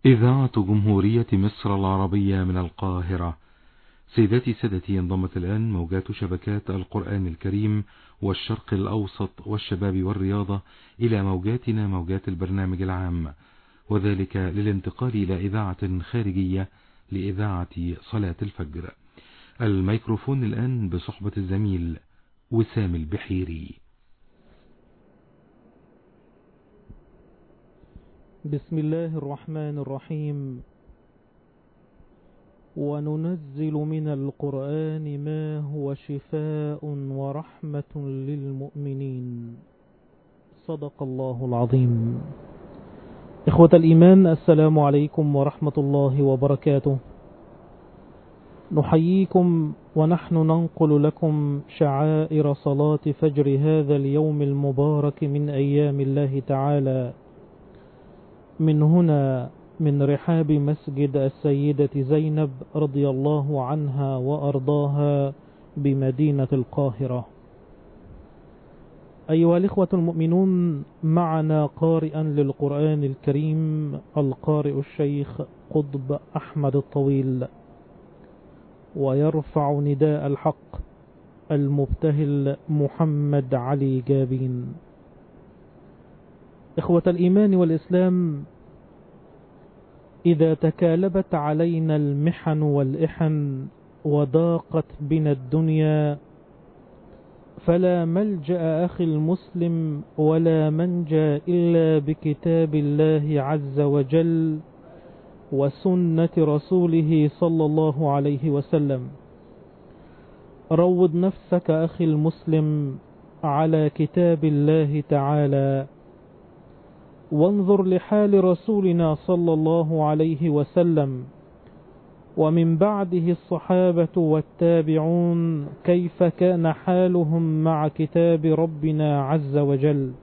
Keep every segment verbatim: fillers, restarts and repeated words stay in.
إذاعة جمهورية مصر العربية من القاهرة. سيداتي سادتي، انضمت الآن موجات شبكات القرآن الكريم والشرق الأوسط والشباب والرياضة إلى موجاتنا موجات البرنامج العام، وذلك للانتقال إلى إذاعة خارجية لإذاعة صلاة الفجر. الميكروفون الآن بصحبة الزميل وسام البحيري. بسم الله الرحمن الرحيم. وننزل من القرآن ما هو شفاء ورحمة للمؤمنين. صدق الله العظيم. إخوة الإيمان، السلام عليكم ورحمة الله وبركاته. نحييكم ونحن ننقل لكم شعائر صلاة فجر هذا اليوم المبارك من أيام الله تعالى، من هنا من رحاب مسجد السيدة زينب رضي الله عنها وأرضاها بمدينة القاهرة. أيها الإخوة المؤمنون، معنا قارئا للقرآن الكريم القارئ الشيخ قطب أحمد الطويل، ويرفع نداء الحق المبتهل محمد علي جابين. إخوة الإيمان والإسلام، إذا تكالبت علينا المحن والإحن وضاقت بنا الدنيا، فلا ملجأ أخي المسلم ولا منجى إلا بكتاب الله عز وجل وسنة رسوله صلى الله عليه وسلم. روض نفسك أخي المسلم على كتاب الله تعالى، وانظر لحال رسولنا صلى الله عليه وسلم ومن بعده الصحابة والتابعون، كيف كان حالهم مع كتاب ربنا عز وجل.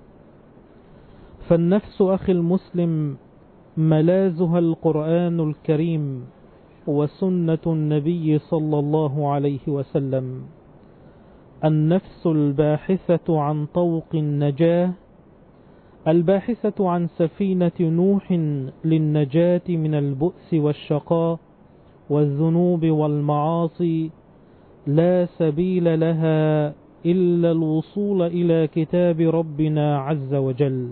فالنفس أخي المسلم ملاذها القرآن الكريم وسنة النبي صلى الله عليه وسلم. النفس الباحثة عن طوق النجاة، الباحثة عن سفينة نوح للنجاة من البؤس والشقاء والذنوب والمعاصي، لا سبيل لها إلا الوصول إلى كتاب ربنا عز وجل.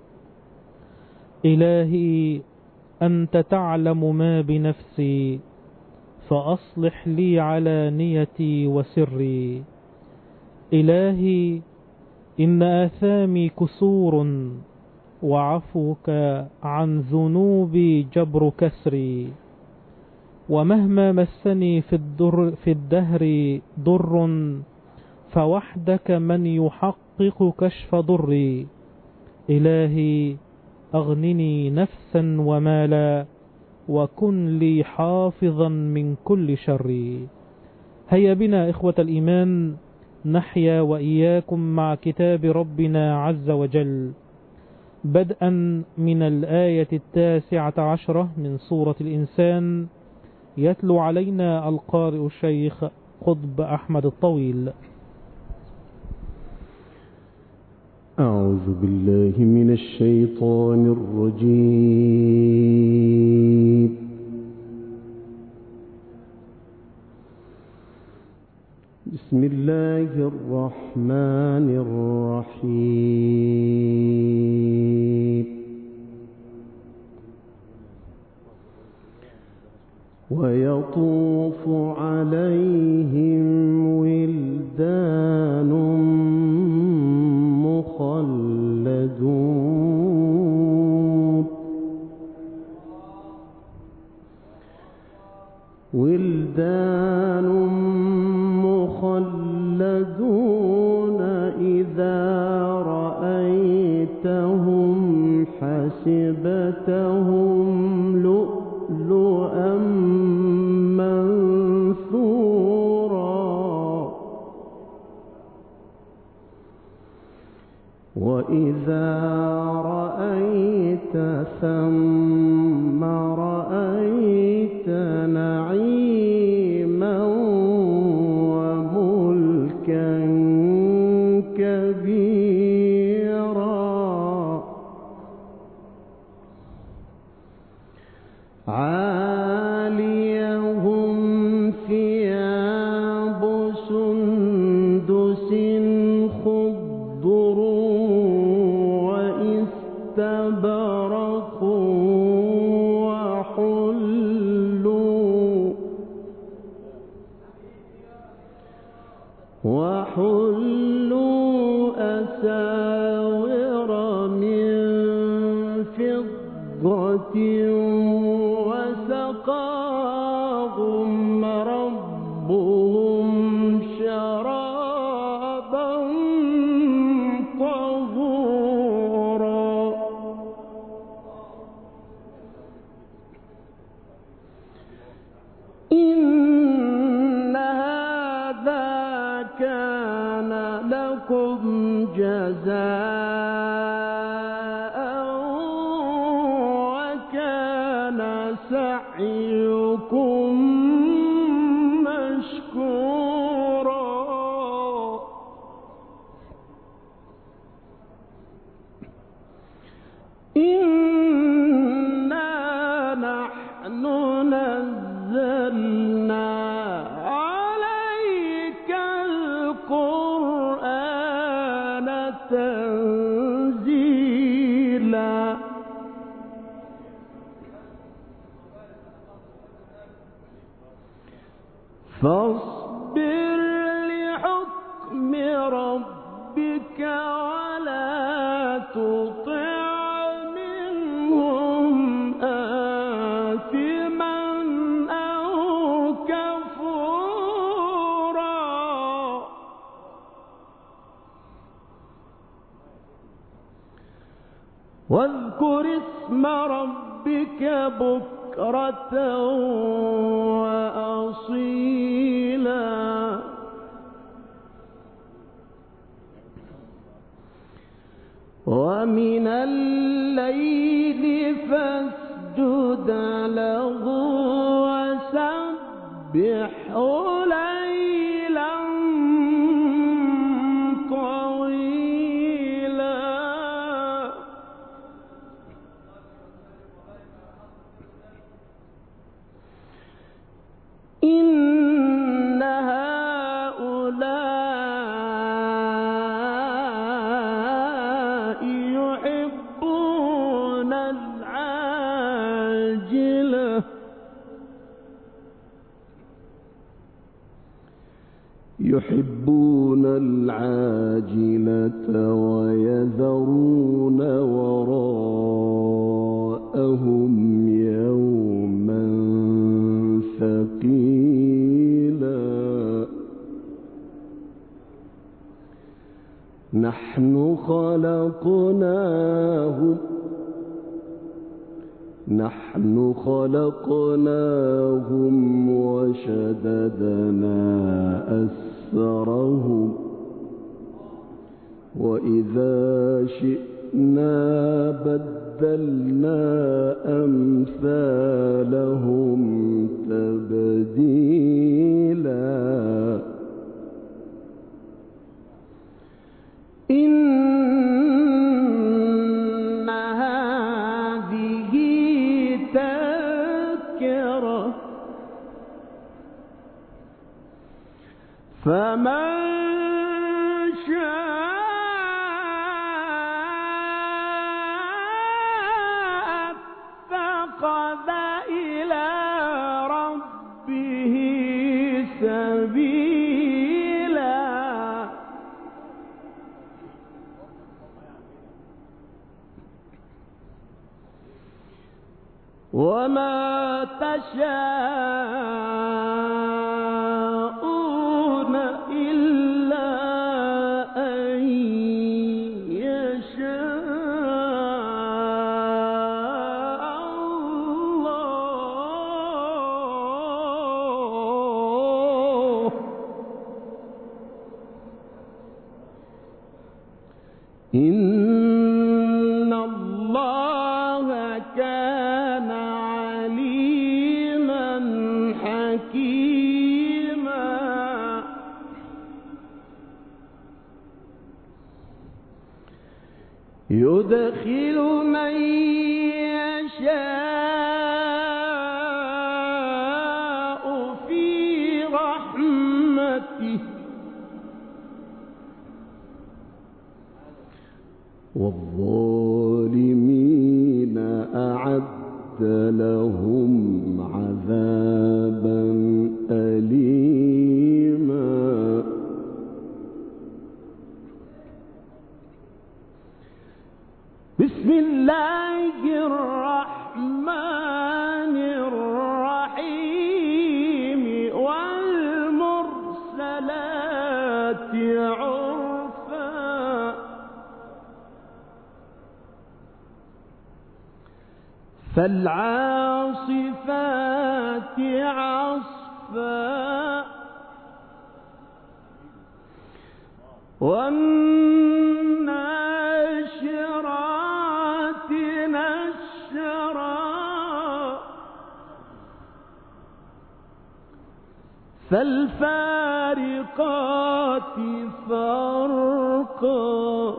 إلهي أنت تعلم ما بنفسي، فأصلح لي علانيتي وسري. إلهي إن آثامي كسور، وعفوك عن ذنوبي جبر كسري. ومهما مسني في, الدر في الدهر ضر، فوحدك من يحقق كشف ضري. إلهي أغنني نفسا ومالا، وكن لي حافظا من كل شر. هيا بنا إخوة الإيمان نحيا وإياكم مع كتاب ربنا عز وجل، بدءا من الآية التاسعة عشرة من سورة الإنسان. يتلو علينا القارئ الشيخ قطب أحمد الطويل. أعوذ بالله من الشيطان الرجيم. بسم الله الرحمن الرحيم. ويطوف عليهم ولدان مخلدون ولدان مخلدون إذا رأيتهم حسبتهم لؤلؤا منثورا. وإذا رأيت ثم رأيت نعيما وملكا كبيرا. عاليهم ثياب سندس خضر واستبرق وحلوا وحلوا أساور من فضة وسقاهم ربهم شرابا طهورا إن هذا كان لكم جزاء وكان سعيكم مشكورا إنا نحن نزلنا عليك القرآن تنزيلا فاصبر لحكم ربك ولا تطع منهم آثما أو كفورا واذكر اسم ربك بكرة وأصيلا ومن الليل فاسجد له وسبحه ليلا طويلا إن هؤلاء يحبون العاجلة يحبون العاجلة ويذرون وراءهم يوما ثقيلا نحن خلقناهم نحن خلقناهم وشددنا أسرهم وإذا شئنا بدلنا أمثالهم تبديلا إن هذه تذكرة فمن شاء اتخذ إلى ربه سبيلا وما تشاءون إلا أن يشاء الله إن الله كان عليما حكيما يدخل من يشاء رحمته والظالمين أعد لهم عذابا أليما. بسم الله الرحمن الرحيم والمرسلات عرفا فالعاصفات عصفا والناشرات نشرا فالفارقات فرقا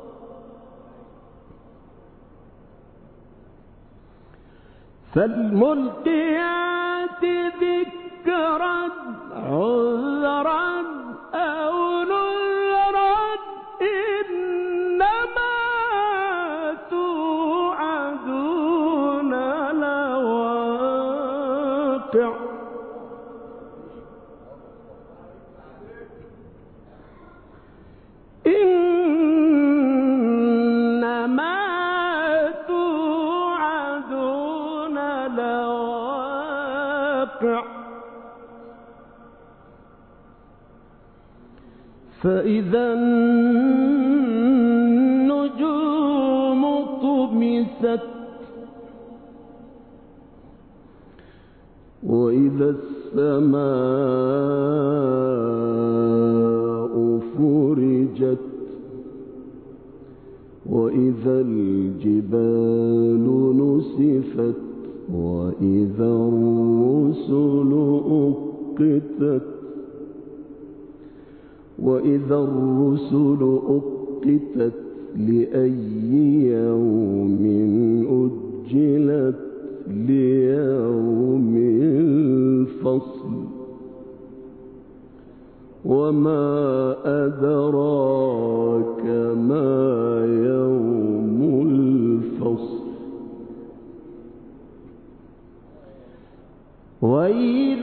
فالملقيات ذكرا عذرا أو نذرا إنما توعدون لواقع فإذا النجوم طمست وإذا السماء فرجت وإذا الجبال نسفت وإذا الرسل أقتت وإذا الرسل أقتت لأي يوم أجلت ليوم الفصل وما أدراك ما يوم الفصل ويل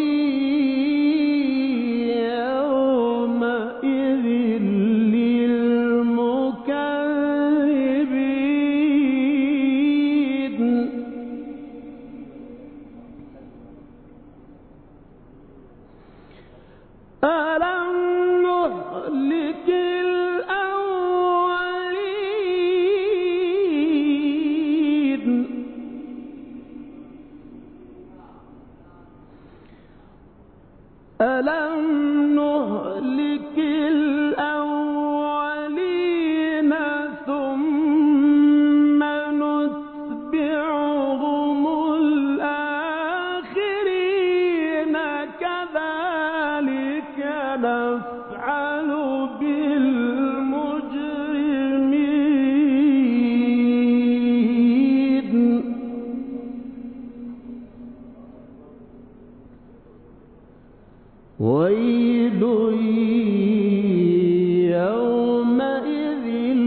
ألم نهلك الأولين ثم نتبعهم الآخرين كذلك نفعل بالمجرمين. ويل يومئذ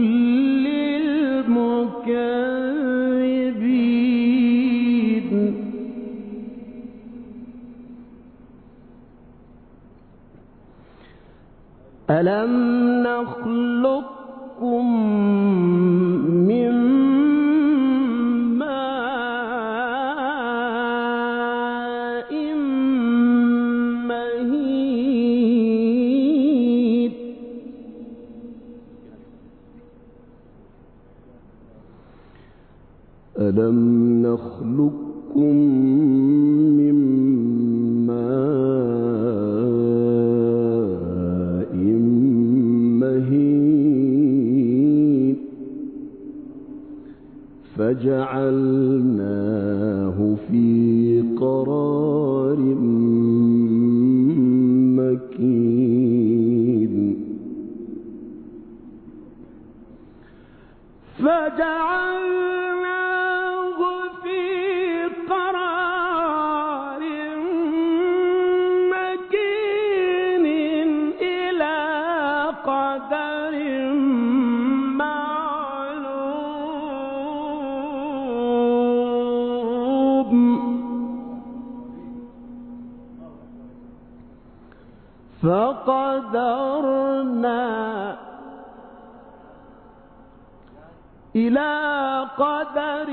للمكذبين. ألم نخلقكم من ماء مهين ألم نخلقكم من ماء مهين فجعلناه في قرار مكين فجعلناه في قرار مكين فقدرنا إلى قدر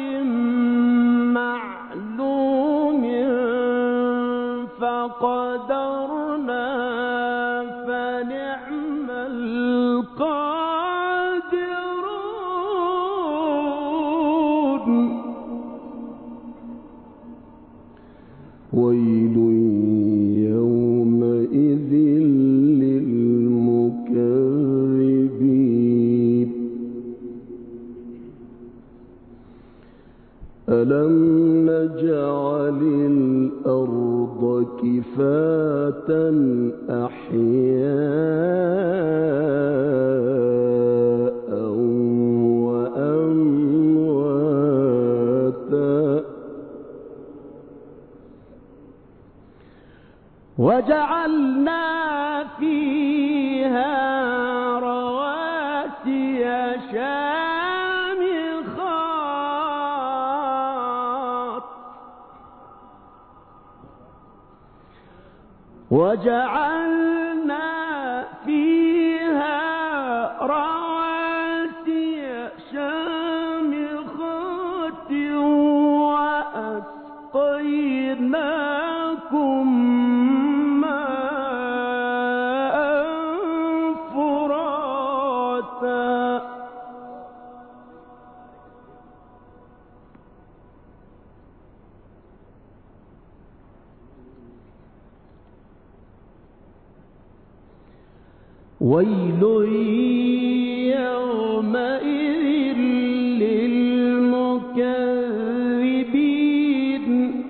معلوم فقدرنا فنعم القادرون ويل يومئذ للمكذبين ألم نجعل الأرض كفاتا أحياء وأمواتا وجعلنا فيها رواسي شامخات وجعلنا فيها رواسي شامخات وأسقيناكم ماء فراتا ويل يومئذ للمكذبين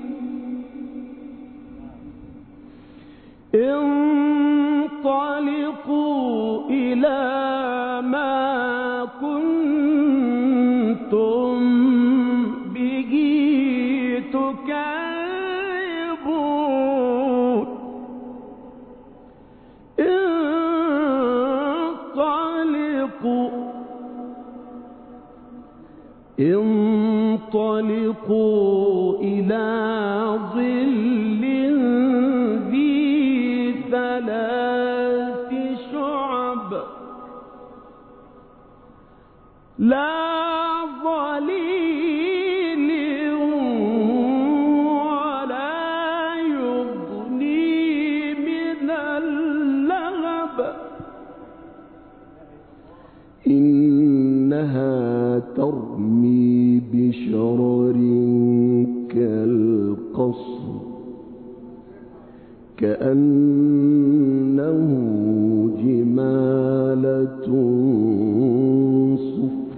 انطلقوا إلى ما كنتم به تكذبون انطلقوا إلى ظل ذي ثلاث شعب لا ظليل ولا يغني من اللهب إنها ترمي بشرر كالقصر كأنه جمالة صفر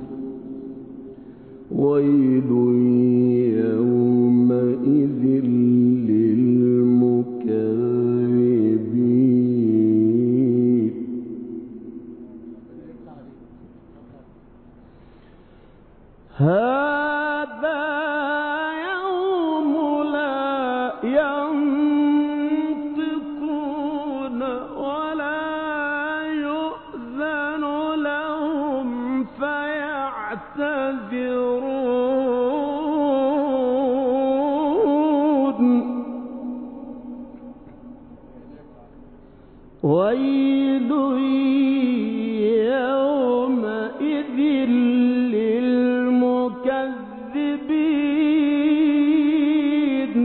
ويل يومئذ للمكذبين هذا يوم لا ينطقون ولا يؤذن لهم فيعتذرون ويل يومئذ للمكذبين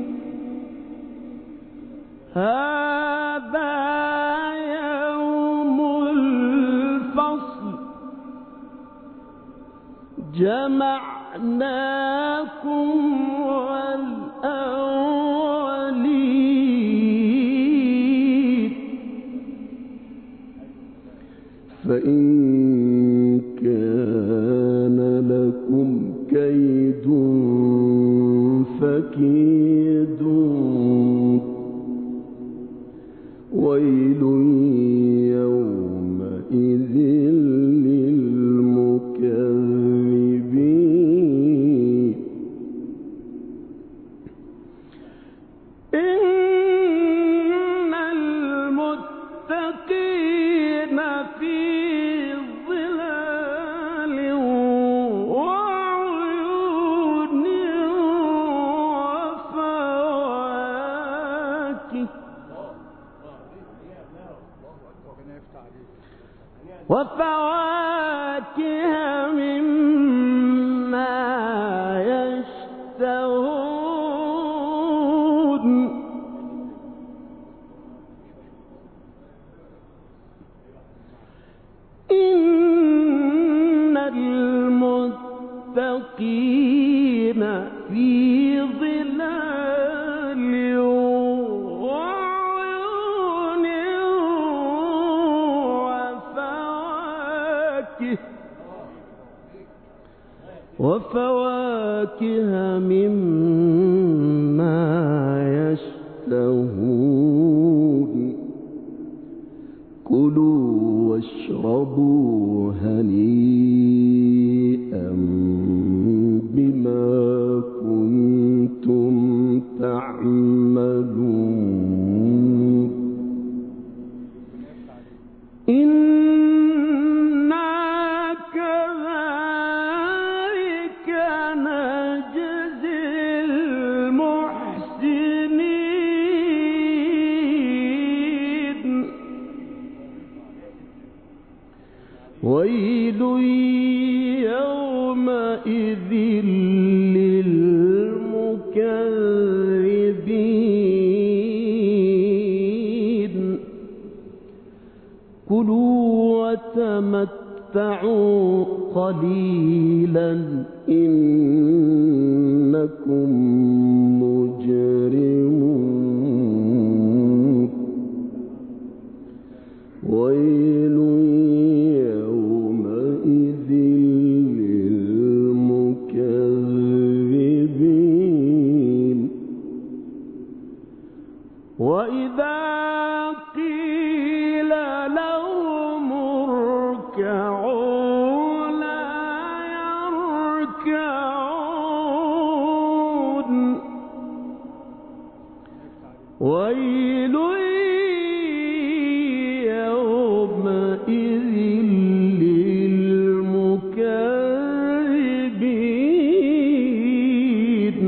هذا يوم الفصل جمعناكم والأولين فإن كان لكم كيد فكيدون ويل يومئذ للمكذبين إن المتقين في ظلال وعيون وفاكهة وفواكه مما يشتهون إن المتقين في ظلال وعيون وفواكه وفواكه مما يشتهون كلوا واشربوا هنيئا بما كنتم تعملون إنا كذلك نجزي المحسنين ويل يومئذ للمكذبين كلوا وتمتعوا قليلا إنكم مجرمون ويل يومئذ للمكذبين وإذا قيل لهم اركعوا لا يركعون ويل يومئذ للمكذبين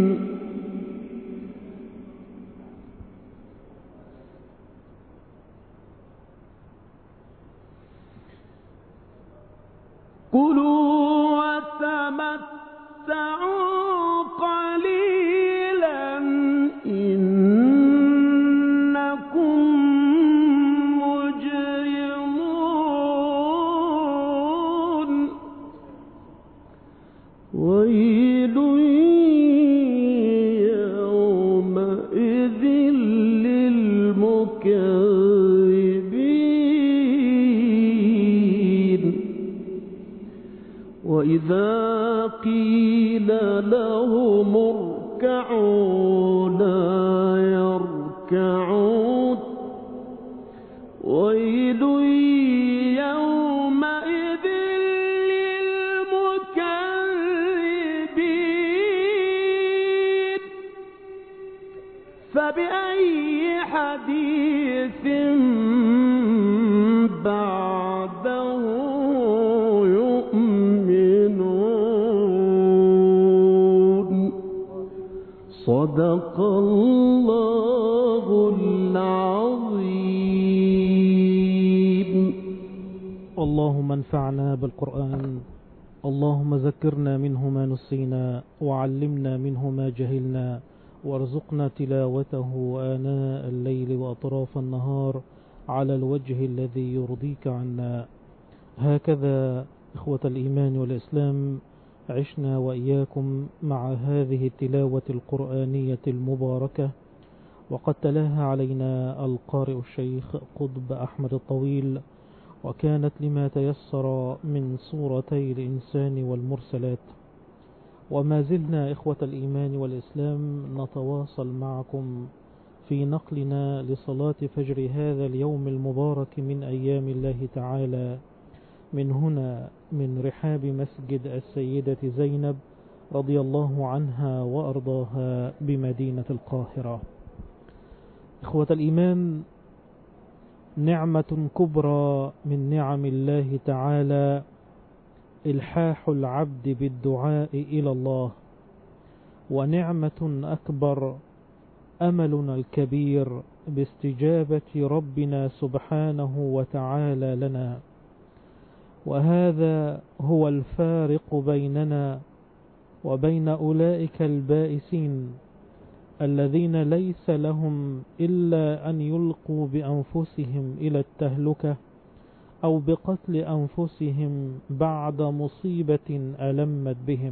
كلوا وتمتعوا قليلا إنكم مجرمون ويل يومئذ للمكذبين وإذا قيل لهم اركعوا لا يركعون ويل يومئذ للمكذبين فبأي حديث بعده صدق الله العظيم. اللهم انفعنا بالقرآن، اللهم ذكرنا منه ما نسينا، وعلمنا منه ما جهلنا، وارزقنا تلاوته آناء الليل وأطراف النهار على الوجه الذي يرضيك عنا. هكذا إخوة الإيمان والإسلام عشنا وإياكم مع هذه التلاوة القرآنية المباركة، وقد تلاها علينا القارئ الشيخ قطب أحمد الطويل، وكانت لما تيسر من سورتي الإنسان والمرسلات. وما زلنا إخوة الإيمان والإسلام نتواصل معكم في نقلنا لصلاة فجر هذا اليوم المبارك من أيام الله تعالى، من هنا من رحاب مسجد السيدة زينب رضي الله عنها وأرضاها بمدينة القاهرة. إخوة الإيمان، نعمة كبرى من نعم الله تعالى إلحاح العبد بالدعاء إلى الله، ونعمة أكبر أملنا الكبير باستجابة ربنا سبحانه وتعالى لنا. وهذا هو الفارق بيننا وبين أولئك البائسين الذين ليس لهم إلا أن يلقوا بأنفسهم إلى التهلكة أو بقتل أنفسهم بعد مصيبة ألمت بهم.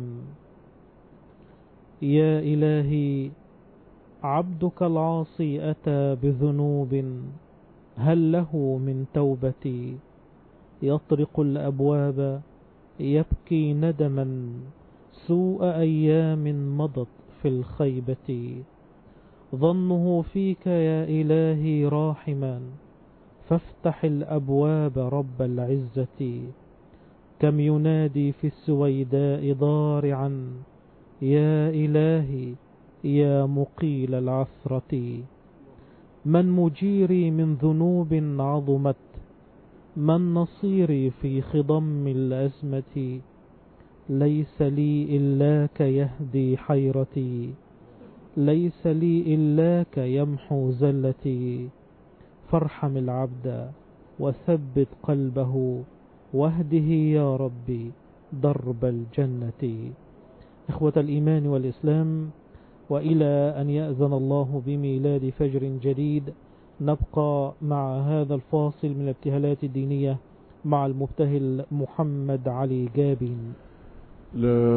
يا إلهي، عبدك العاصي أتى بذنوب، هل له من توبتي؟ يطرق الأبواب يبكي ندما، سوء أيام مضت في الخيبة. ظنه فيك يا إلهي راحما، فافتح الأبواب رب العزة. كم ينادي في السويداء ضارعا، يا إلهي يا مقيل العثرة. من مجيري من ذنوب عظمت، من نصيري في خضم الأزمة. ليس لي إلاك يهدي حيرتي، ليس لي إلاك يمحو زلتي. فارحم العبد وثبت قلبه، واهده يا ربي درب الجنة. إخوة الإيمان والإسلام، وإلى أن يأذن الله بميلاد فجر جديد نبقى مع هذا الفاصل من الابتهالات الدينية مع المبتهل محمد علي جابين. لا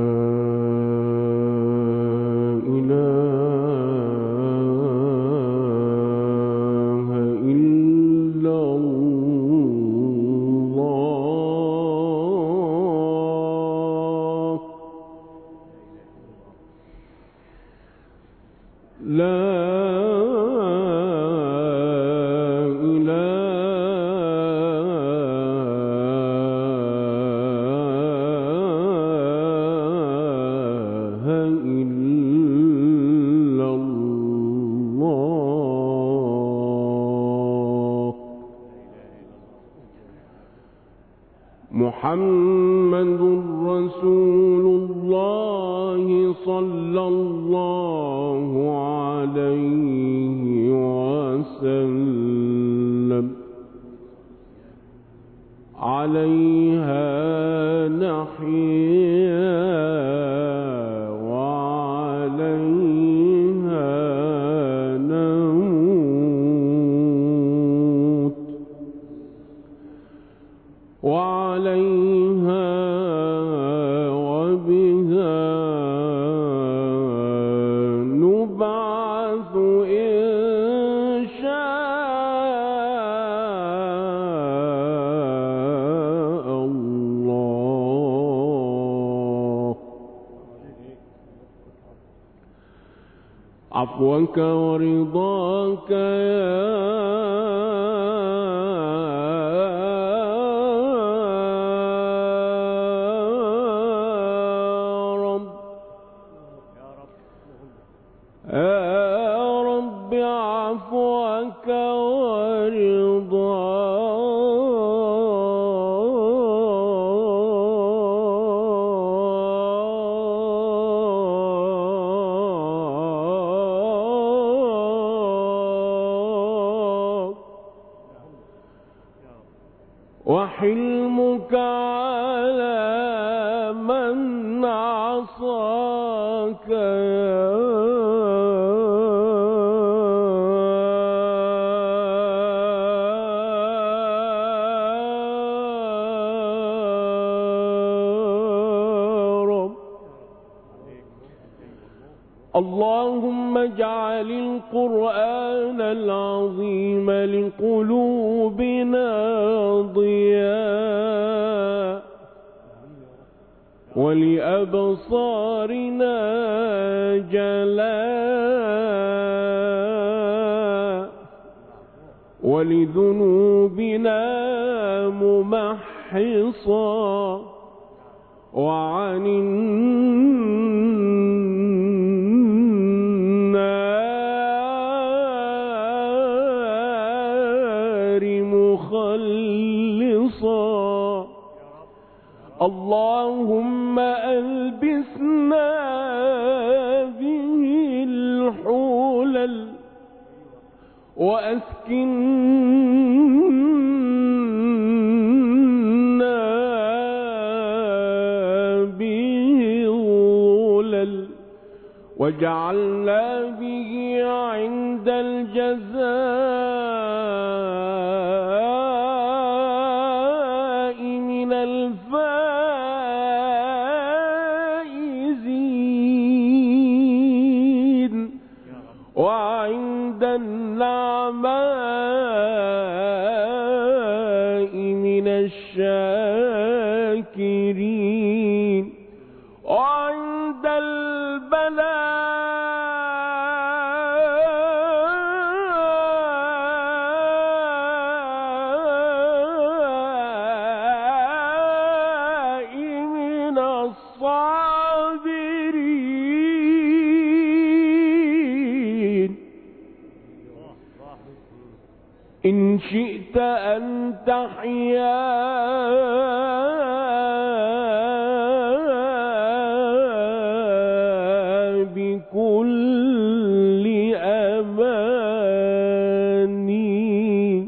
إله إلا الله، لا محمد رسول الله صلى الله عليه وسلم. عليها نحيا وعليها نموت، وعليها وبها نبعث إن شاء الله. عفوك ورضاك يا رب، عفوك ورضاك وحلمك على من عصاك اللهم اجعل القرآن العظيم لقلوبنا ضياء، ولأبصارنا جلاء، ولذنوبنا ممحصا، وعن اللهم ألبسنا به الحلل، وأسكننا وجعلنا به عند الجزاء من الفائزين وعند النعماء من الشاكرين وعند البلاء من الصابرين. إن شئت أن تحيا بكل أماني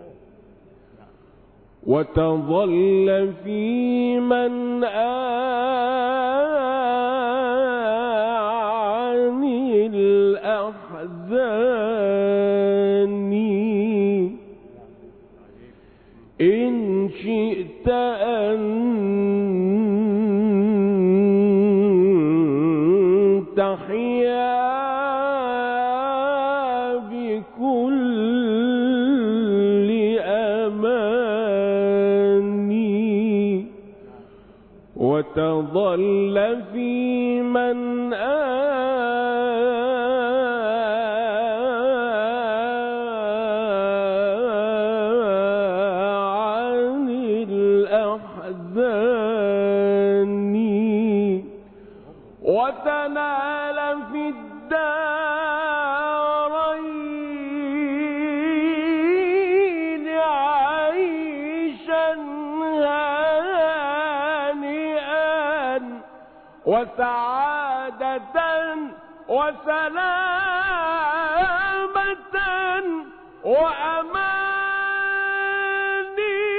وتظل في من عن الأحزان. إن شئت أن تحيا بكل أماني وتظل في من عن الأحزان وتنال في الدارين عيشا هانئا وسعادة وسلامة وأماني.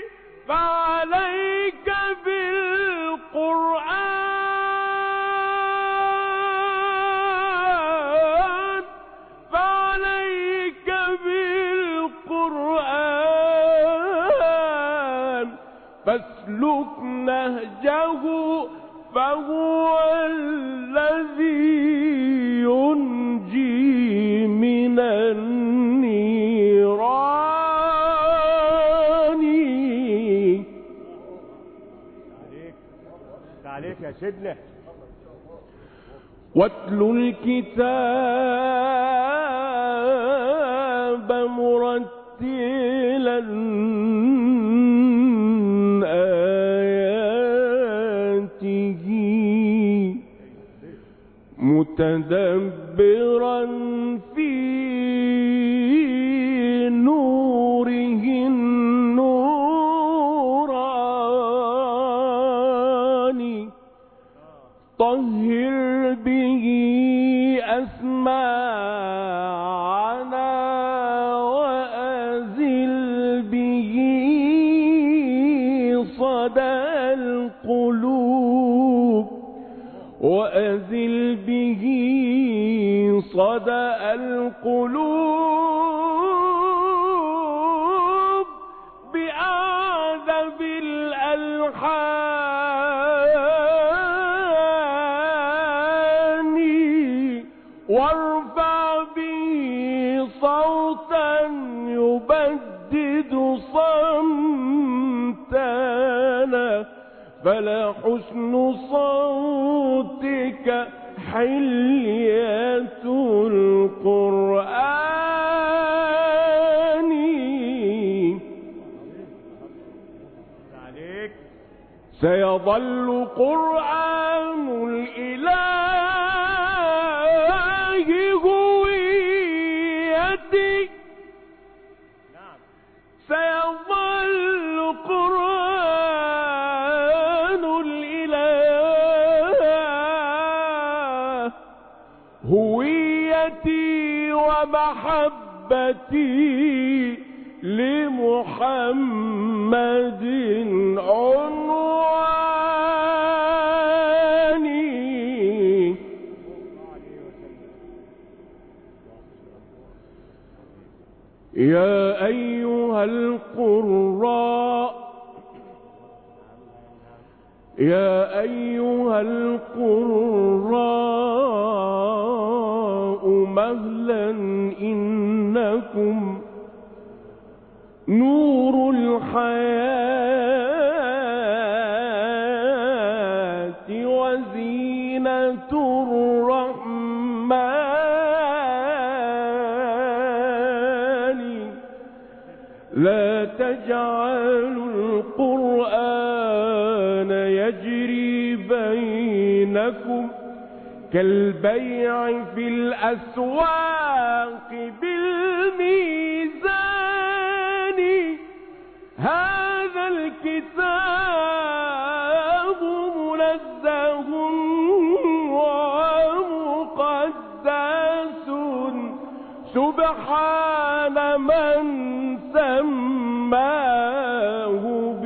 فعليك بالقرآن فعليك بالقرآن فاسلك نهجه فهو الذي ينجي من النيران. عليك يا سيدنا. واتل الكتاب مرتلا آياته متدبرا في نوره النوراني. طهر به أسماعنا وأزل به صدى القلوب وأزل به صدى القلوب بأعذب الألحان وارفع به صوتا يبدد صمتنا فلا حسن صوتك حلية القرآن. سيظل قرآن الإله هويتي سيظل قرآن الإله هويتي ومحبتي لمحمد عنواني. يا أيها القراء يا أيها القراء مهلا إنكم نور الحياة وزينة الرحمن لا تجعلوا القرآن يجري بينكم كالبيع في الأسواق بالميزان هذا الكتاب منزه ومقدس سبحان من سماه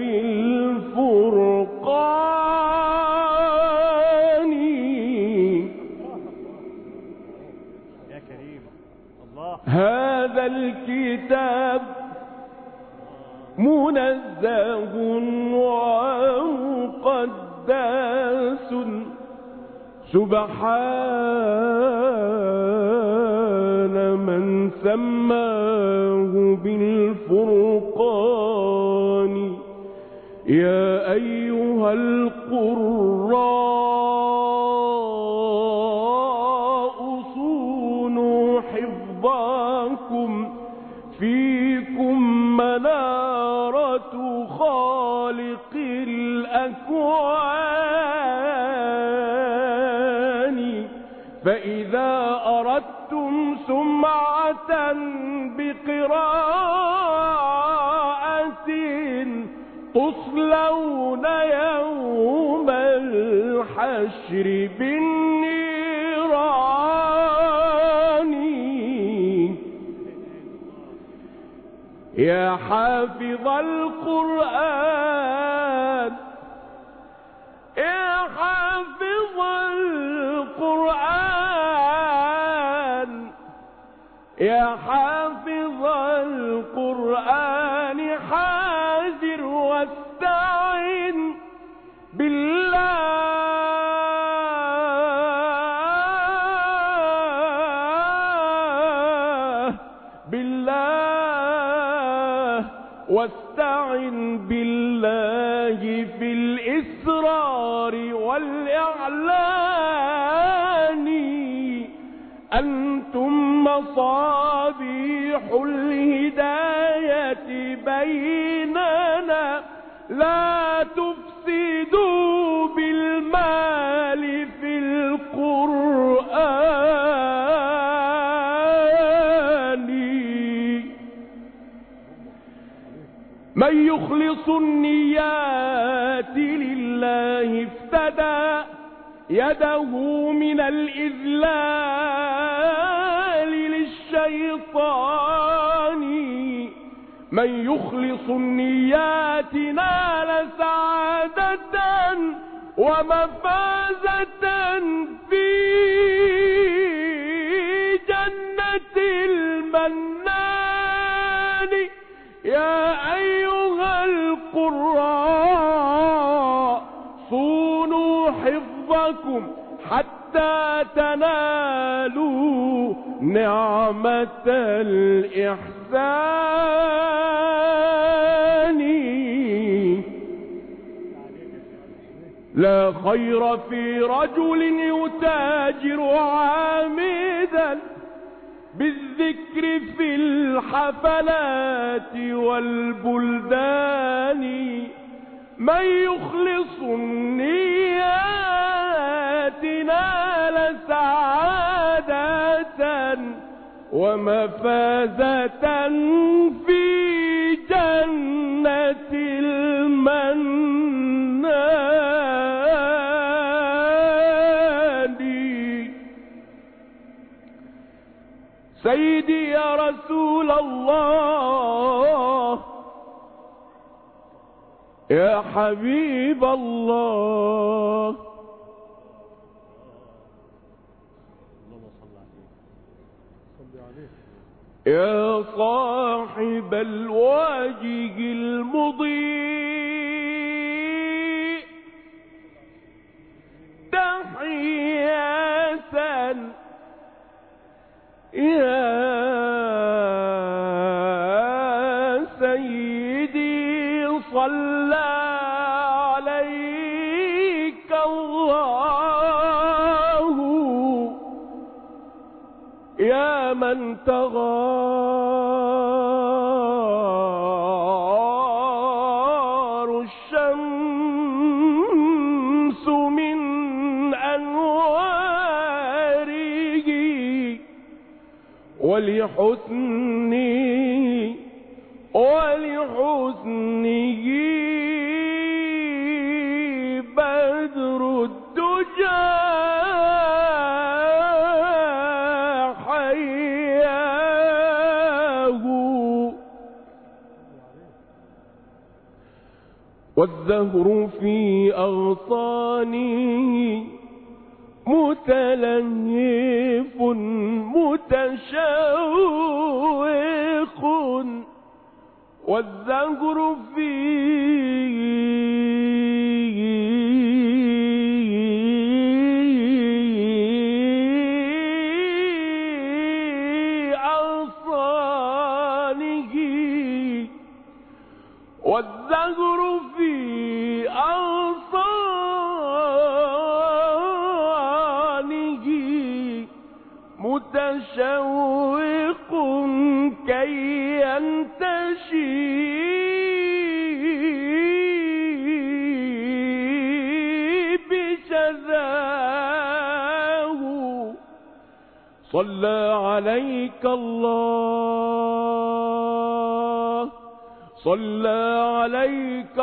بالفرقان. يا كريم الله. هذا الكتاب منزه ومقدس سبحان من سماه بالفرقان. يا أيها القراء صونوا حفظكم فيكم منارة خالق الأكوان فإذا أردتم سمعة بقراءة تصلون يوم الحشر بالنيران. يا حافظ القرآن يا حافظ القرآن يا حافظ القرآن حاذر واستعن بالله بالله واستعن بالله في الإسرار والإعلان. أنتم مصابيح الهداية بيننا لا تفسدوا بالمال في القرآن. من يخلص النيات لله افتدى يده من الإذلال للشيطان. من يخلص النيات نال سعادة ومفازة في جنة المنان. يا أيها القراء صونوا حفظكم حتى تنالوا نعمة الإحسان. لا خير في رجل يتاجر عامدا بالذكر في الحفلات والبلدان. من يخلص النيات نال سعادة ومفازة في جنة المنان. سيدي يا رسول الله يا حبيب الله اللهم صل عليه. صل عليه. يا صاحب الوجه المضيء تحية يا سيدي صلى عليك الله يا من تغار الشمس من أنواره ولحسنه ولحسنه بدر الدجى والزهر في أغصانه متلهف متشوق والزهر في أغصانه والزهر في أغصانه متشوق كي ينتشي بشذاه صلى عليك الله صلى عليك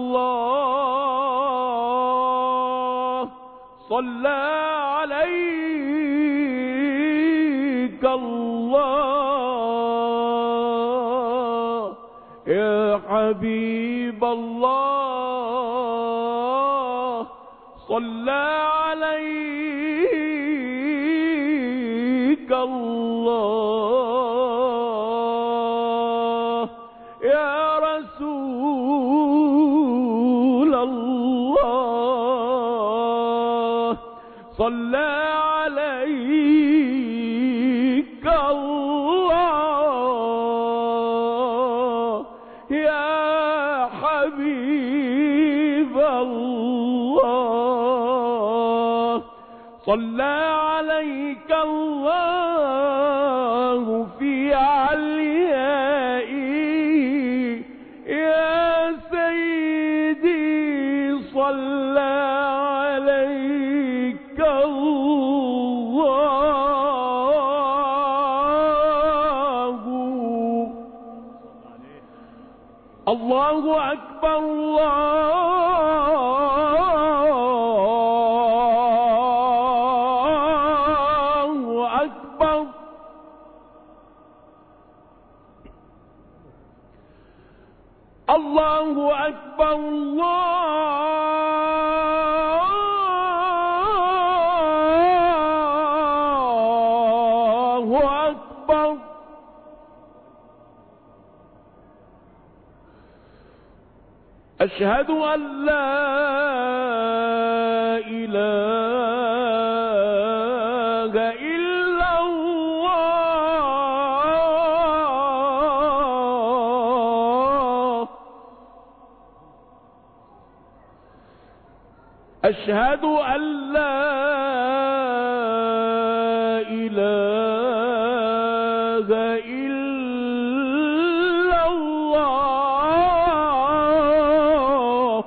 الله صلى عليك الله يا حبيب الله صلى عليك الله يا رسول الله صلى عليك الله يا حبيب الله صلى عليك الله في عليائي يا سيدي صلى عليك الله الله أكبر الله أكبر الله أكبر الله أكبر أشهد أن لا إله إلا الله أشهد أن لا إله إلا الله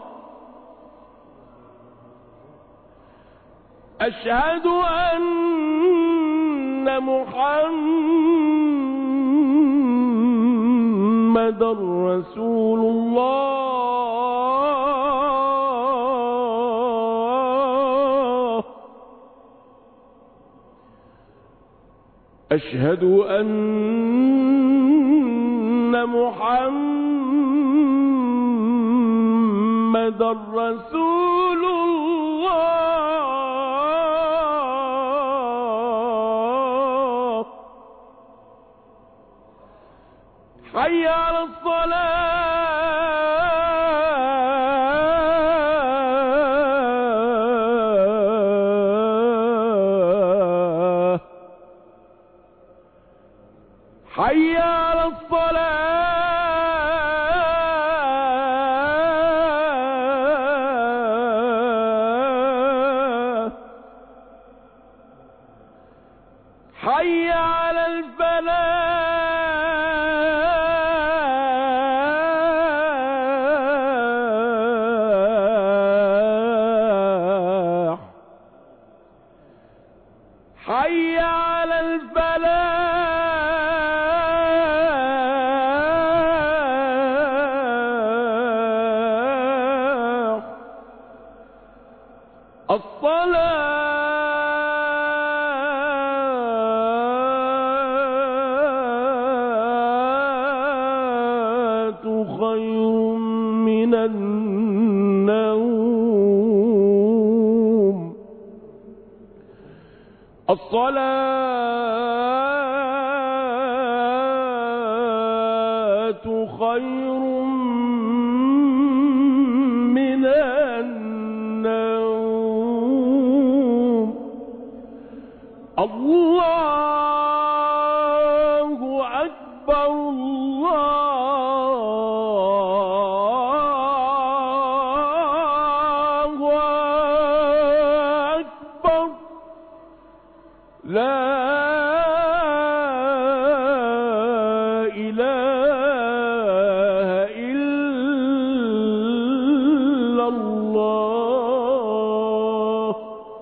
أشهد أن محمدا رسول الله أشهد أن محمدا رسول الله حي على الصلاة حي على الصلاة حي على الفلاح حي على الفلاح الصلاة خير من النوم الصلاة خير من النوم الله أكبر الله أكبر لا إله إلا الله.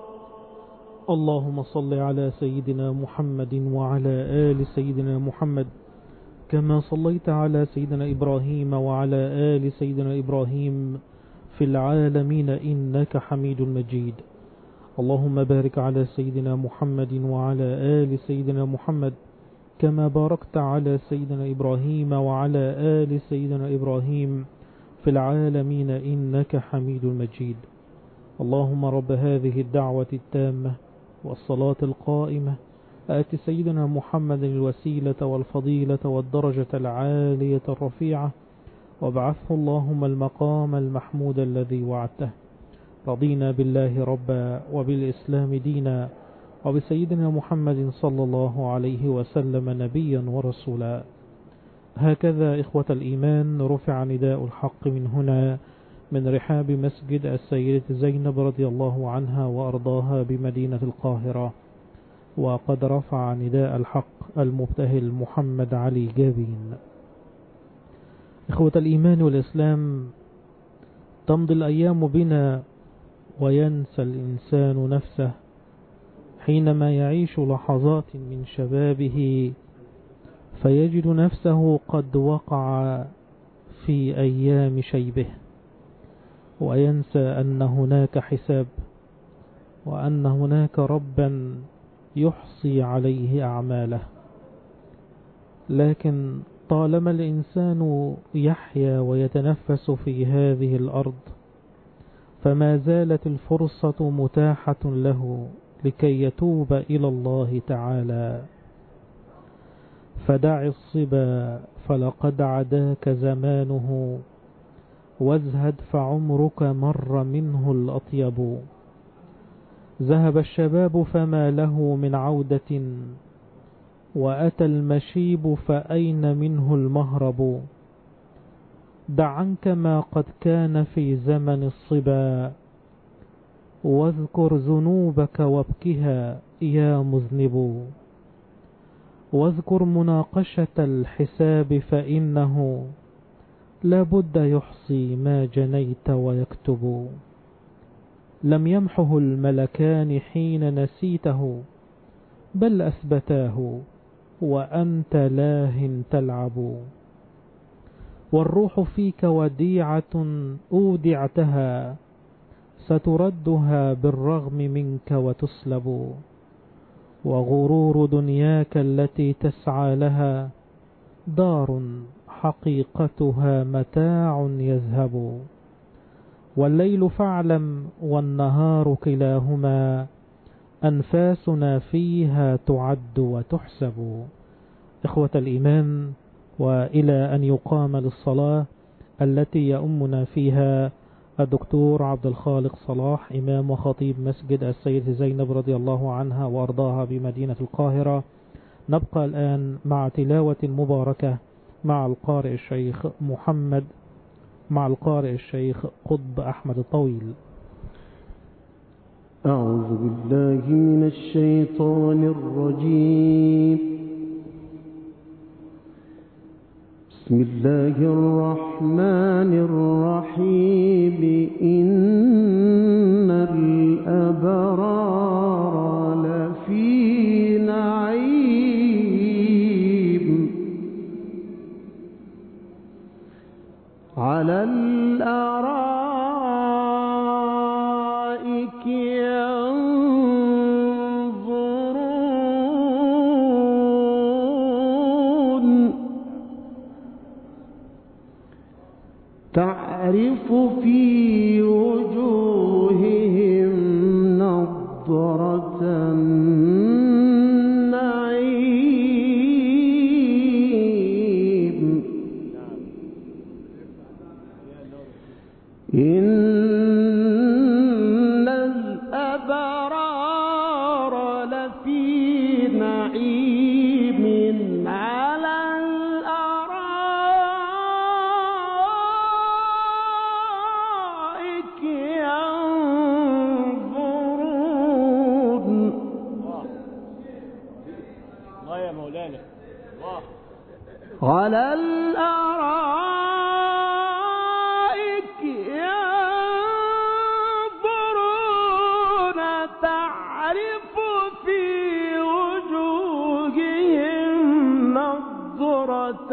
اللهم صل على سيدنا محمد وعلى آل سيدنا محمد كما صليت على سيدنا إبراهيم وعلى آل سيدنا إبراهيم في العالمين إنك حميد مجيد. اللهم بارك على سيدنا محمد وعلى آل سيدنا محمد كما باركت على سيدنا إبراهيم وعلى آل سيدنا إبراهيم في العالمين إنك حميد مجيد. اللهم رب هذه الدعوة التامة والصلاة القائمة آت سيدنا محمد الوسيلة والفضيلة والدرجة العالية الرفيعة وابعثه اللهم المقام المحمود الذي وعدته. رضينا بالله ربا وبالإسلام دينا وبسيدنا محمد صلى الله عليه وسلم نبيا ورسولا. هكذا إخوة الإيمان رفع نداء الحق من هنا من رحاب مسجد السيدة زينب رضي الله عنها وأرضاها بمدينة القاهرة، وقد رفع نداء الحق المبتهل محمد علي جابين. إخوة الإيمان والإسلام، تمضي الأيام بنا وينسى الإنسان نفسه حينما يعيش لحظات من شبابه فيجد نفسه قد وقع في أيام شيبه، وينسى أن هناك حساب وأن هناك ربا يحصي عليه أعماله. لكن طالما الإنسان يحيا ويتنفس في هذه الأرض فما زالت الفرصة متاحة له لكي يتوب إلى الله تعالى. فدع الصبا فلقد عداك زمانه وازهد فعمرك مر منه الأطيب. ذهب الشباب فما له من عودة وأتى المشيب فأين منه المهرب. دع عنك ما قد كان في زمن الصبا واذكر ذنوبك وابكها يا مذنب. واذكر مناقشة الحساب فإنه لا بد يحصي ما جنيت ويكتب. لم يمحه الملكان حين نسيته بل أثبتاه وأنت لاه تلعب. والروح فيك وديعة أودعتها ستردها بالرغم منك وتسلب. وغرور دنياك التي تسعى لها دار حقيقتها متاع يذهب. والليل فاعلم والنهار كلاهما أنفاسنا فيها تعد وتحسب. إخوة الإيمان، وإلى أن يقام للصلاة التي يؤمنا فيها الدكتور عبد الخالق صلاح إمام وخطيب مسجد السيدة زينب رضي الله عنها وأرضاها بمدينة القاهرة. نبقى الآن مع تلاوة مباركة مع القارئ الشيخ محمد مع القارئ الشيخ قطب أحمد الطويل. أعوذ بالله من الشيطان الرجيم. بسم الله الرحمن الرحيم. إن الأبرار لفي نعيم على الأرائك ينظرون تعرف في وجوههم نضرة النعيم. إن الأبرار لفي نعيم على الأرائك ينظرون. الله يا مولانا الله. على الأرائك تعرف في وجوههم نضرة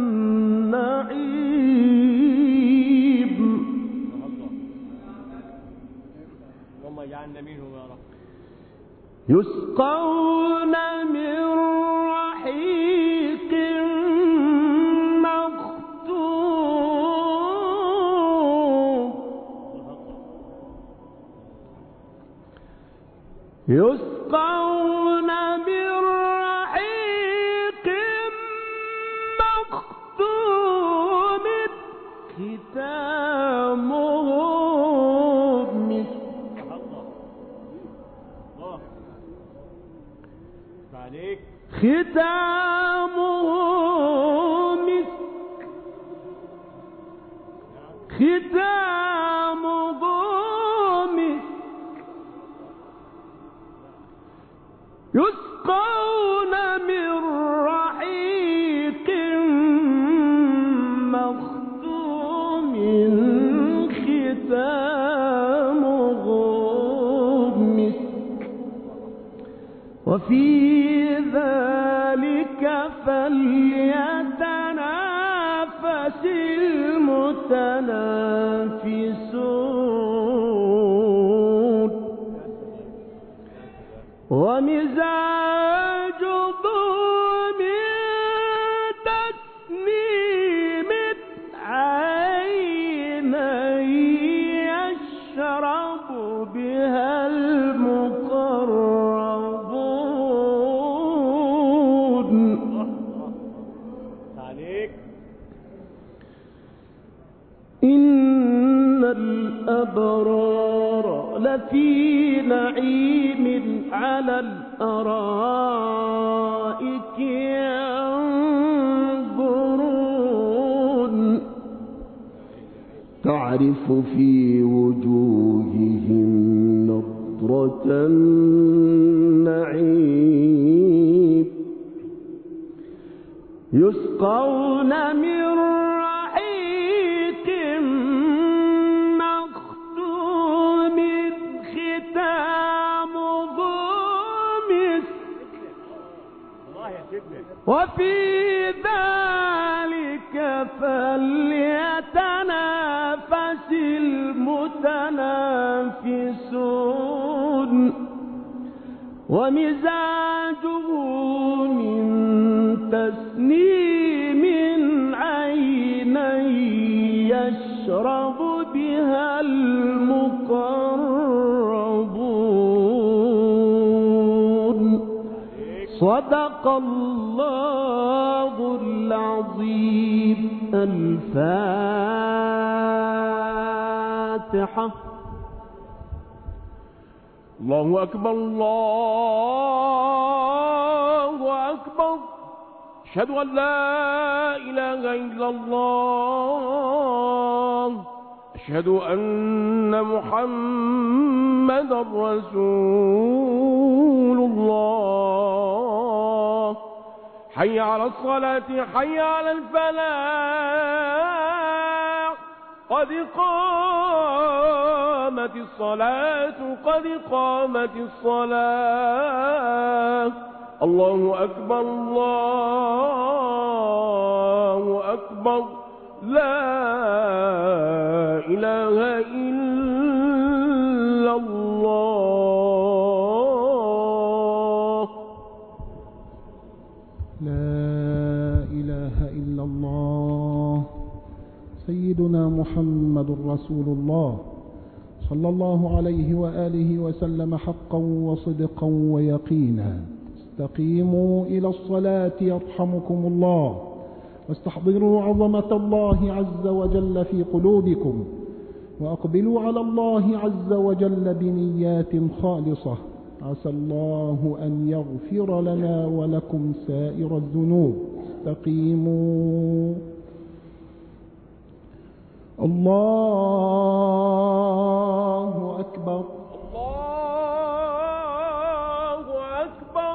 النعيم. اللهم اجعلنا منهم يا رب. يسقون من رحيق مختوم يسقون من رحيق مختوم ختامه مسك. الله عليك. ختامه مسك ختامه مسك يسقون من رحيق مختوم ختامه مسك وفي ذلك فليتنافس المتنافسون. ومزاجه من تسنيم عينا يشرب بها المقربون. عليك. إن الأبرار لفي نعيم على الأرائك ينظرون تعرف في وجوههم نضرة النعيم. يسقون من رحيق مختوم ختامه مسك وفي ذلك فليتنافس المتنافسون. ومزاجه من تسنيم عينا يشرب بها المقربون. صدق الله العظيم. الفاتحة. الله أكبر الله أكبر. أشهد أن لا إله إلا الله. أشهد أن محمدا رسول الله. حي على الصلاة حي على الفلاح. قد قامت الصلاة قد قامت الصلاة. الله أكبر الله أكبر. لا إله إلا الله. لا إله إلا الله. سيدنا محمد رسول الله صلى الله عليه وآله وسلم حقا وصدقا ويقينا. استقيموا إلى الصلاة يرحمكم الله، واستحضروا عظمة الله عز وجل في قلوبكم، وأقبلوا على الله عز وجل بنيات خالصة. عسى الله أن يغفر لنا ولكم سائر الذنوب. استقيموا. الله أكبر الله أكبر.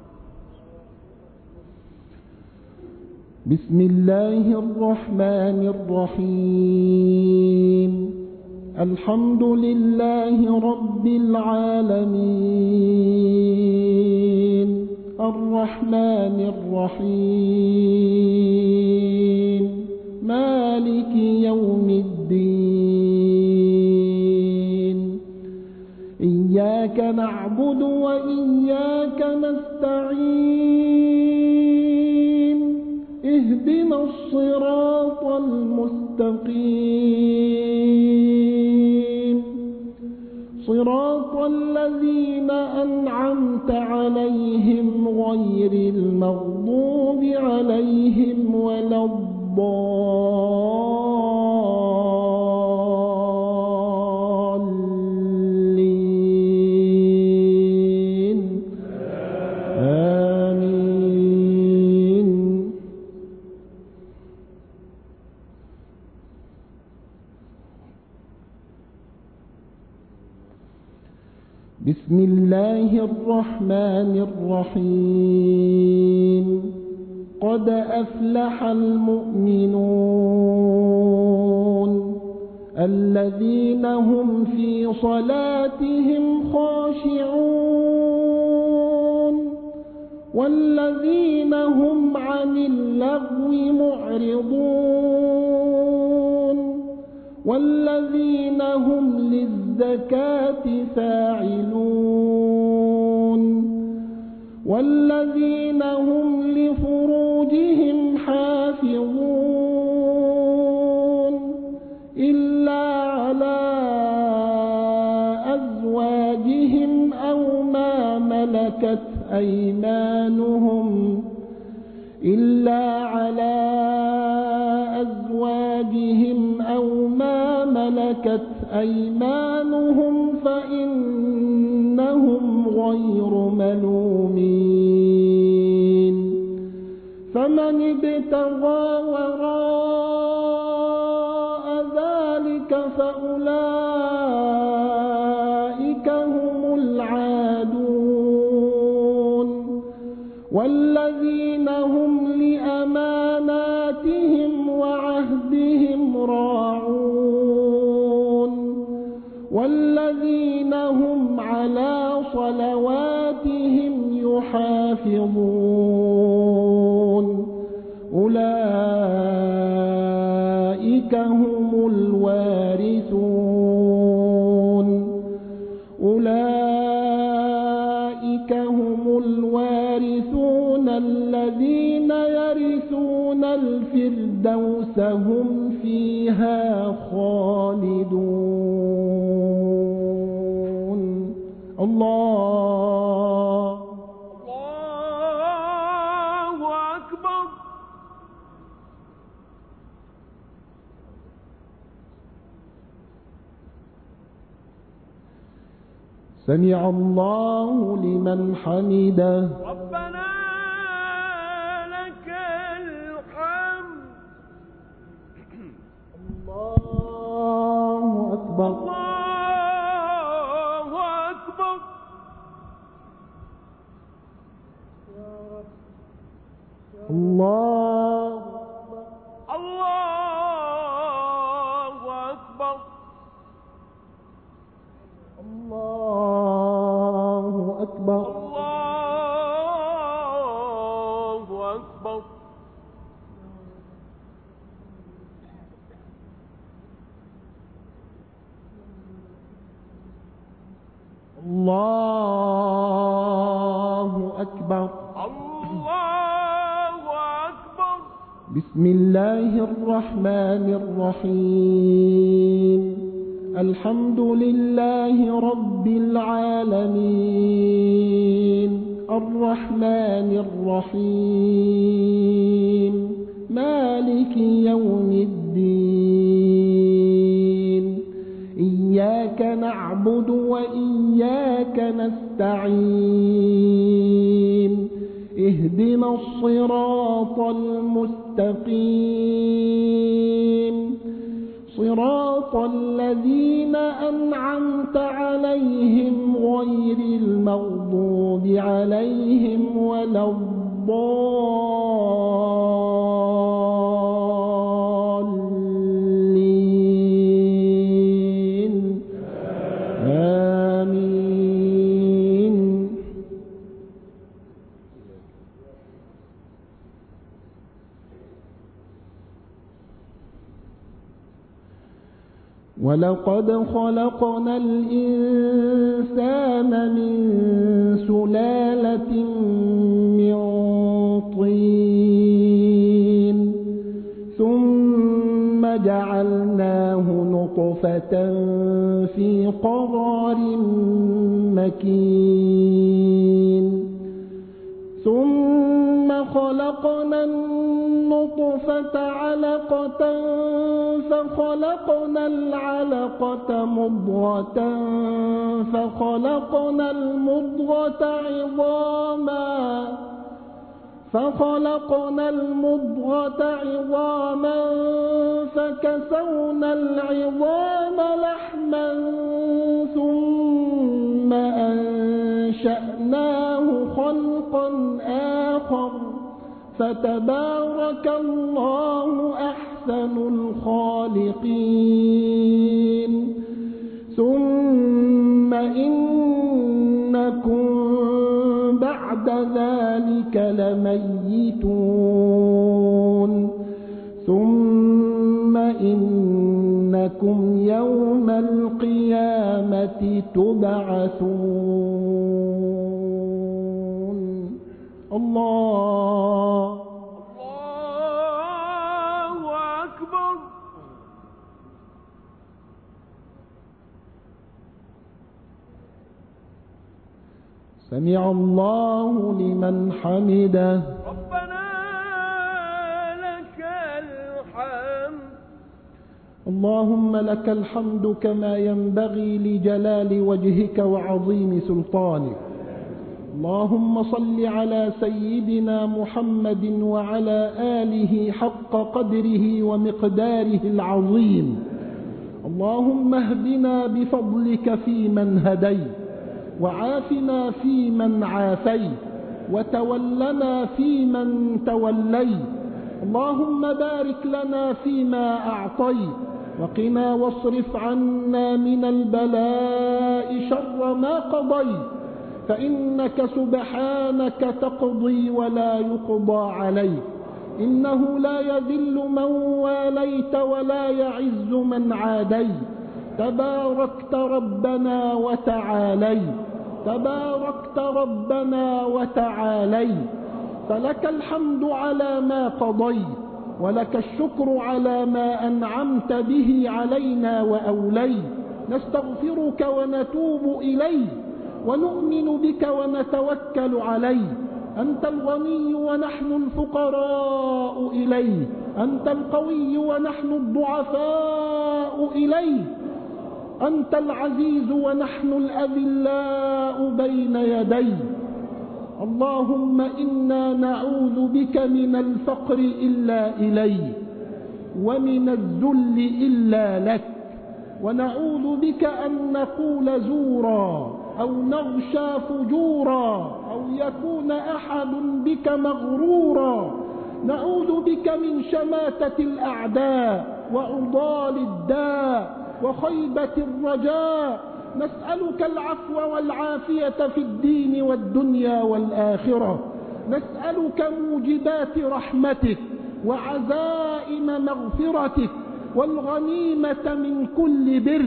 بسم الله الرحمن الرحيم. الحمد لله رب العالمين. الرحمن الرحيم. مالك يوم الدين. إياك نعبد وإياك نستعين. اهدنا الصراط المستقيم، صراط الذين أنعمت عليهم غير المغضوب عليهم ولا الضالين. آمين. بسم الله الرحمن الرحيم. قد أفلح المؤمنون الذين هم في صلاتهم خاشعون والذين هم عن اللغو معرضون والذين هم للزكاة فاعلون والذين هم لفروجهم حافظون إلا على أزواجهم أو ما ملكت أيمانهم إلا على أزواجهم أو ما ملكت أيمانهم فإنهم غير ملومين. فمن ابتغى وراء ذلك فأولئك هم العادون والذين هم لأماناتهم وعهدهم راعون والذين هم على صلواتهم يحافظون. أولئك هم الوارثون أولئك هم الوارثون الذين يرثون الفردوس هم فيها خالدون. الله الله أكبر. سمع الله لمن حمده. ربنا لك الحمد. الله أكبر. الله أكبر. الله الله أكبر. الله أكبر. الله أكبر. الله أكبر. الله أكبر. بسم الله الرحمن الرحيم. الحمد لله رب العالمين الرحمن الرحيم مالك يوم الدين. إياك نعبد وإياك نستعين. اهدنا الصراط المستقيم صراط الذين أنعمت عليهم غير المغضوب عليهم ولا الضالين. آمين. ولقد خلقنا الإنسان من سلالة من طين ثم جعلناه نطفة في قرار مكين ثم خلقنا النطفة علقة فخلقنا العلقة مضغة فخلقنا المضغة عظاما فخلقنا المضغة عظاما فكسونا العظام لحما ثم أنشأناه خلقا آخر فتبارك الله أحسن الخالقين. ثم إنكم بعد ذلك لميتون ثم إنكم يوم القيامة تبعثون. الله الله أكبر. سمع الله لمن حمده. ربنا لك الحمد. اللهم لك الحمد كما ينبغي لجلال وجهك وعظيم سلطانك. اللهم صل على سيدنا محمد وعلى آله حق قدره ومقداره العظيم. اللهم اهدنا بفضلك فيمن هديت وعافنا فيمن عافيت وتولنا فيمن توليت. اللهم بارك لنا فيما أعطيت وقنا واصرف عنا من البلاء شر ما قضيت فإنك سبحانك تقضي ولا يقضى عليك. إنه لا يذل من واليت ولا يعز من عاديت. تباركت ربنا وتعاليت تباركت ربنا وتعاليت. فلك الحمد على ما قضيت ولك الشكر على ما أنعمت به علينا وأوليت. نستغفرك ونتوب إليك ونؤمن بك ونتوكل عليك. أنت الغني ونحن الفقراء إليك. أنت القوي ونحن الضعفاء إليك. أنت العزيز ونحن الأذلاء بين يديك. اللهم إنا نعوذ بك من الفقر إلا إليك، ومن الذل إلا لك، ونعوذ بك أن نقول زورا أو نغشى فجورا أو يكون أحد بك مغرورا. نعوذ بك من شماتة الأعداء وعضال الداء وخيبة الرجاء. نسألك العفو والعافية في الدين والدنيا والآخرة. نسألك موجبات رحمتك وعزائم مغفرتك والغنيمة من كل بر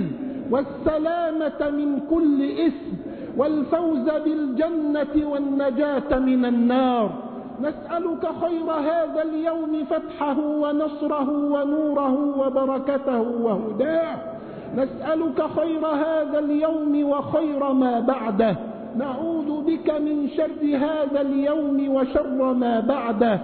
والسلامة من كل إثم والفوز بالجنة والنجاة من النار. نسألك خير هذا اليوم فتحه ونصره ونوره وبركته وهداه. نسألك خير هذا اليوم وخير ما بعده. نعوذ بك من شر هذا اليوم وشر ما بعده.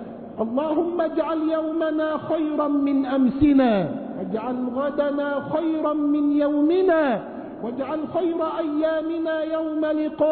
اللهم اجعل يومنا خيرا من أمسنا، واجعل غدنا خيرا من يومنا، واجعل خير أيامنا يوم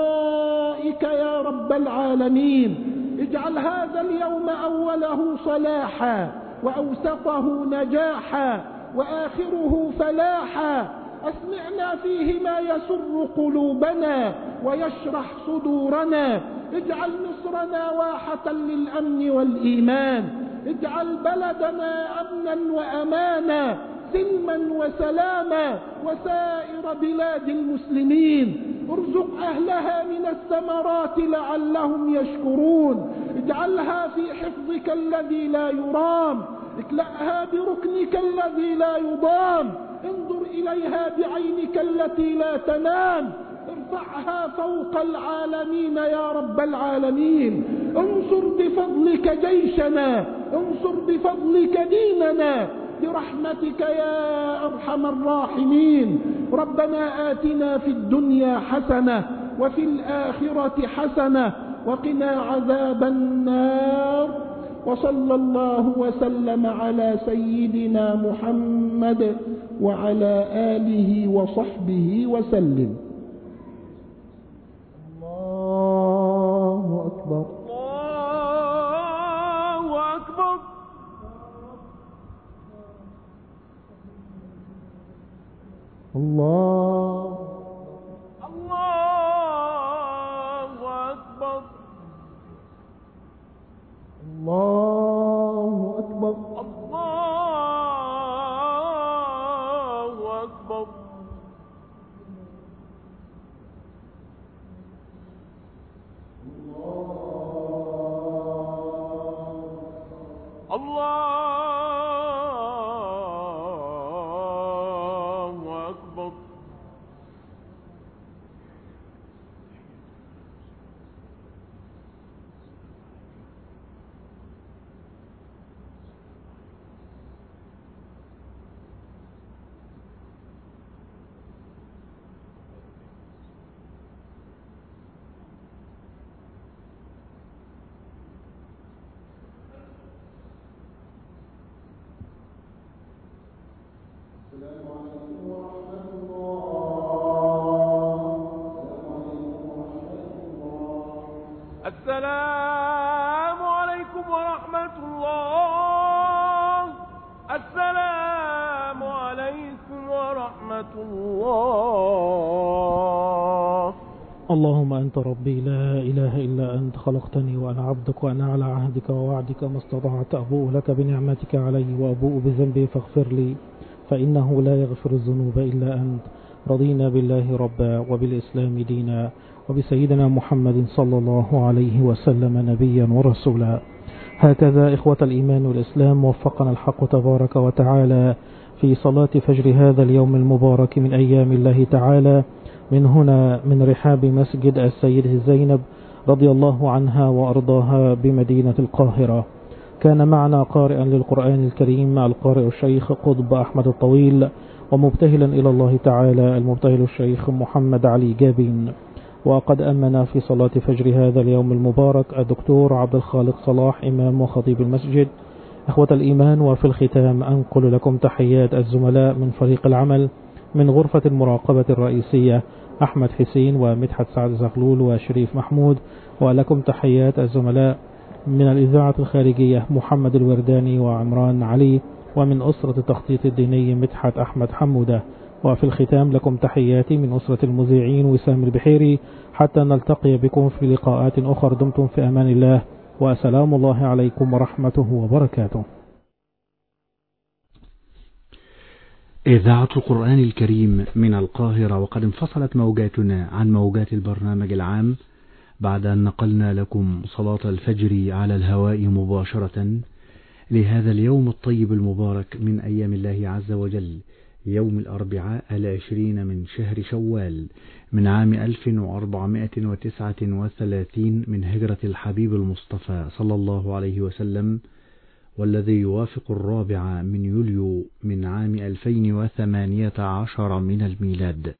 لقائك يا رب العالمين. اجعل هذا اليوم أوله صلاحا وأوسطه نجاحا وآخره فلاحا. أسمعنا فيه ما يسر قلوبنا ويشرح صدورنا. اجعل مصرنا واحة للأمن والإيمان. اجعل بلدنا أمنا وأمانا، سلما وسلاما، وسائر بلاد المسلمين. ارزق أهلها من الثمرات لعلهم يشكرون. اجعلها في حفظك الذي لا يرام. اكلأها بركنك الذي لا يضام. انظر إليها بعينك التي لا تنام. ارفعها فوق العالمين يا رب العالمين. انصر بفضلك جيشنا، انصر بفضلك ديننا برحمتك يا أرحم الراحمين. ربنا آتنا في الدنيا حسنة وفي الآخرة حسنة وقنا عذاب النار. وصلى الله وسلم على سيدنا محمد وعلى آله وصحبه وسلم. الله أكبر. الله أكبر. الله الله أكبر. الله أكبر. الله أكبر. الله أكبر. السلام عليكم ورحمة الله. السلام عليكم ورحمة الله. اللهم أنت ربي لا إله إلا أنت، خلقتني وأنا عبدك وأنا على عهدك ووعدك ما استطعت. أبوء لك بنعمتك علي وأبوء بذنبي فاغفر لي، فإنه لا يغفر الذنوب إلا أنت. رضينا بالله ربا وبالإسلام دينا وبسيدنا محمد صلى الله عليه وسلم نبيا ورسولا. هكذا إخوة الإيمان والإسلام وفقنا الحق تبارك وتعالى في صلاة فجر هذا اليوم المبارك من أيام الله تعالى، من هنا من رحاب مسجد السيدة زينب رضي الله عنها وأرضاها بمدينة القاهرة. كان معنا قارئا للقرآن الكريم القارئ الشيخ قطب أحمد الطويل، ومبتهلا إلى الله تعالى المبتهل الشيخ محمد علي جابين. وقد أمنا في صلاة فجر هذا اليوم المبارك الدكتور عبد الخالق صلاح إمام وخطيب المسجد. إخوة الإيمان، وفي الختام أنقل لكم تحيات الزملاء من فريق العمل من غرفة المراقبة الرئيسية أحمد حسين ومدحت سعد زغلول وشريف محمود. ولكم تحيات الزملاء من الإذاعة الخارجية محمد الورداني وعمران علي، ومن أسرة التخطيط الديني مدحت أحمد حمودة. وفي الختام لكم تحياتي من أسرة المذيعين وسام البحيري، حتى نلتقي بكم في لقاءات أخرى. دمتم في أمان الله، وسلام الله عليكم ورحمته وبركاته. إذاعة القرآن الكريم من القاهرة، وقد انفصلت موجاتنا عن موجات البرنامج العام بعد أن نقلنا لكم صلاة الفجر على الهواء مباشرة لهذا اليوم الطيب المبارك من أيام الله عز وجل، يوم الأربعاء العشرين من شهر شوال من عام ألف وأربعمائة وتسعة وثلاثين من هجرة الحبيب المصطفى صلى الله عليه وسلم، والذي يوافق الرابع من يوليو من عام ألفين وثمانية عشر من الميلاد.